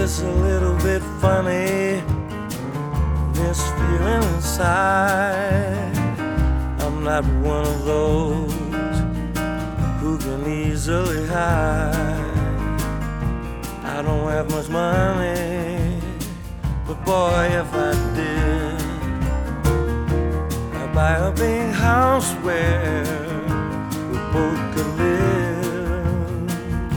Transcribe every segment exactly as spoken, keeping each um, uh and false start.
It's a little bit funny, this feeling inside. I'm not one of those who can easily hide. I don't have much money, but boy, if I did, I'd buy a big house where we both could live.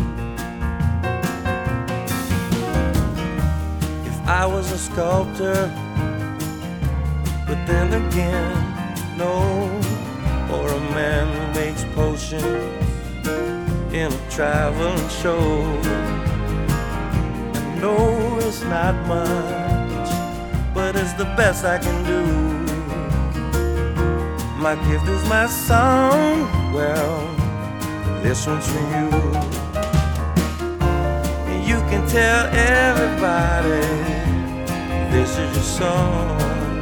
If I was a sculptor, but then again, no, or a man who makes potions in a traveling show. I know it's not much, but it's the best I can do. My gift is my song, well, this one's for you. And you can tell everybody this is your song.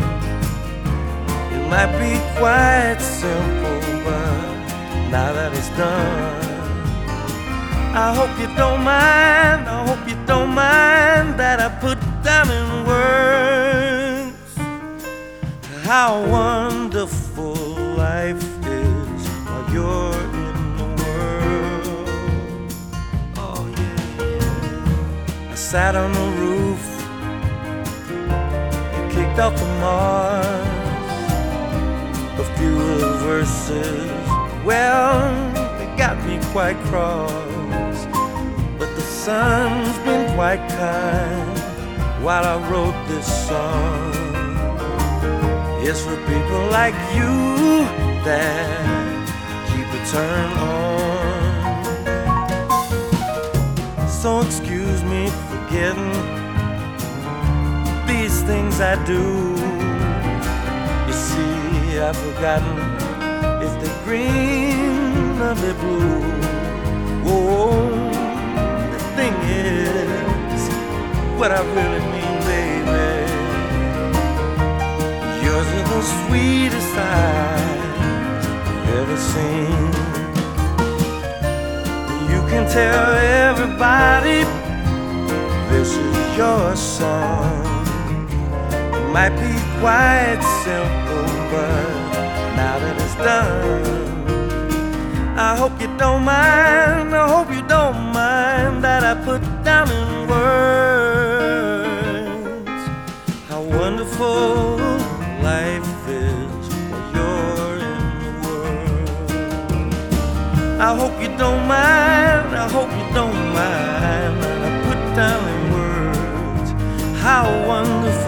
It might be quite simple, but now that it's done, I hope you don't mind, I hope you don't mind that I put down in words how wonderful life is while you're in the world. Oh yeah, yeah. I sat on the roof and kicked off the Mars. A few of the verses, well, they got me quite cross. But the sun's been quite kind while I wrote this song. It's for people like you that keep it turned on. So excuse me for getting these things I do. You see, I've forgotten if they're green or they're blue. Whoa. Thing is, what I really mean, baby, yours are the sweetest eyes I've ever seen. You can tell everybody this is your song. It might be quite simple, but now that it's done, I hope you don't mind, I hope you don't mind that I put down in words how wonderful life is while you're in the world. I hope you don't mind, I hope you don't mind that I put down in words how wonderful